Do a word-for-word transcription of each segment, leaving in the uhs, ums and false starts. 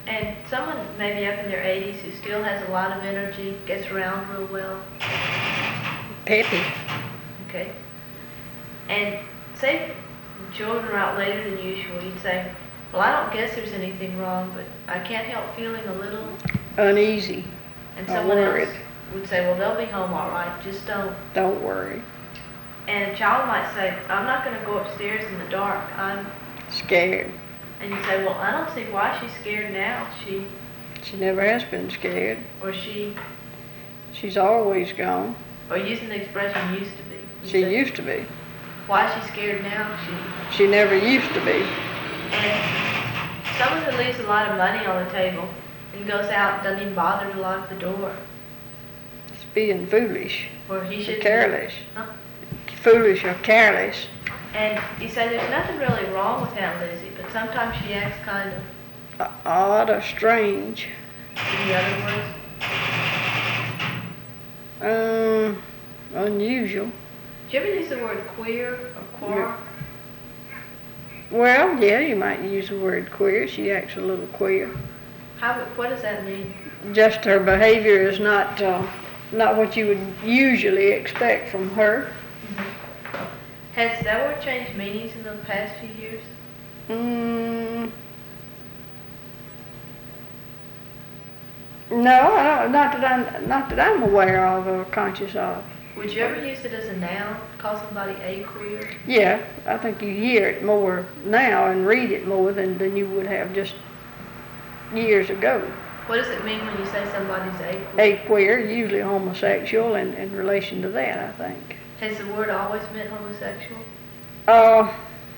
And someone maybe up in their eighties who still has a lot of energy, gets around real well. Peppy. Okay. And say children are out later than usual, you'd say, well, I don't guess there's anything wrong, but I can't help feeling a little Uneasy. And or someone worried. else would say, well, they'll be home all right, just don't. Don't worry. And a child might say, I'm not going to go upstairs in the dark. I'm Scared. And you say, well, I don't see why she's scared now. She She never has been scared. or she She's always gone. or using the expression used to be. You She say, used to be. why is she scared now? She She never used to be. And someone who leaves a lot of money on the table and goes out and doesn't even bother to lock the door. It's being foolish. Or he Or should careless. Huh? Foolish or careless. And you say there's nothing really wrong with Aunt Lizzie, but sometimes she acts kind of, Uh, odd or strange. in the other words, Um, unusual. do you ever use the word queer or queer? Well, yeah, you might use the word queer. She acts a little queer. How, what does that mean? Just her behavior is not uh, not what you would usually expect from her. Has that word changed meanings in the past few years? Mm, no, I don't, not that I'm not that I'm aware of or conscious of. Would you ever use it as a noun? Call somebody a queer? Yeah, I think you hear it more now and read it more than, than you would have just years ago. What does it mean when you say somebody's a queer? A queer, usually homosexual, in, in relation to that, I think. Has the word always meant homosexual? Uh,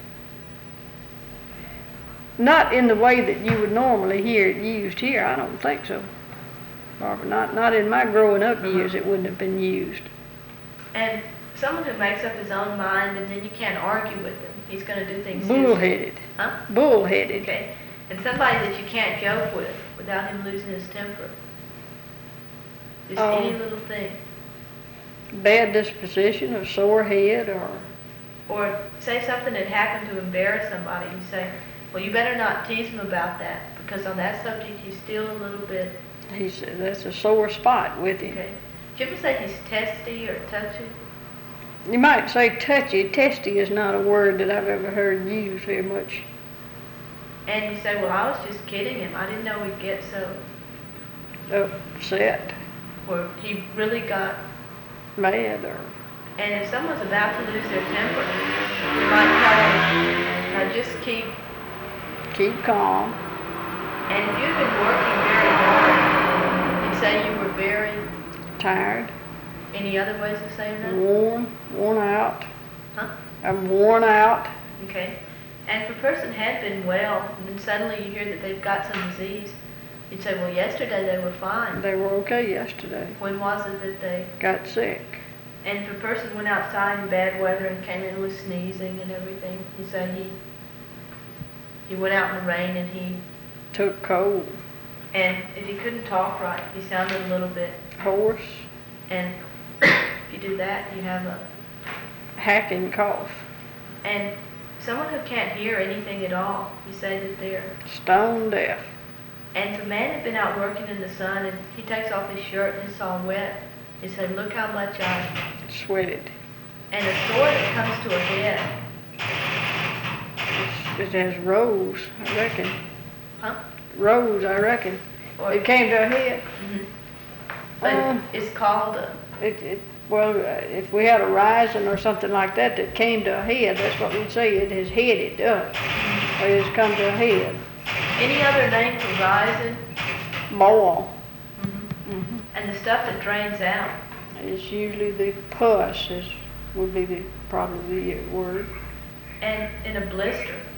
not in the way that you would normally hear it used here. I don't think so, Barbara. Not not in my growing up years. It wouldn't have been used. And someone who makes up his own mind and then you can't argue with him. He's going to do things his Bullheaded. Huh? Bullheaded. Okay. And somebody that you can't joke with without him losing his temper. Just Oh. any little thing. Bad disposition or sore head or Or say something that happened to embarrass somebody. You say, well, you better not tease him about that because on that subject he's still a little bit, he's that's a sore spot with him. okay. Do you ever say he's testy or touchy? You might say touchy. Testy is not a word that I've ever heard used very much. And you say, well, I was just kidding him. I didn't know he'd get so, Upset, or he really got. mad, or And if someone's about to lose their temper, you might tell them, now just keep, keep calm. and if you've been working very hard, you'd say you were very, Tired, any other ways of saying that? worn, worn out. Huh? I'm worn out. Okay. And if a person had been well, and then suddenly you hear that they've got some disease, you'd say, well, yesterday they were fine. They were okay yesterday. When was it that they... Got sick. And if a person went outside in bad weather and came in with sneezing and everything, you say he he went out in the rain and he... Took cold. And if he couldn't talk right, he sounded a little bit... Hoarse. And if you do that, you have a... Hacking cough. And someone who can't hear anything at all, you say that they're... Stone deaf. And if a man had been out working in the sun and he takes off his shirt and it's all wet, he said, look how much I... Sweated. And a sore that comes to a head. It's, it has rows, I reckon. Huh? Rows, I reckon. Or, It came to a head. Mhm. But Um, it's called a... It, it, well, uh, if we had a rising or something like that that came to a head, that's what we'd say. It has headed up. Or it has come to a head. Any other name for rising? Boil. Mm-hmm. Mm-hmm. And the stuff that drains out. It's usually the pus is would be the probably the word. And in a blister.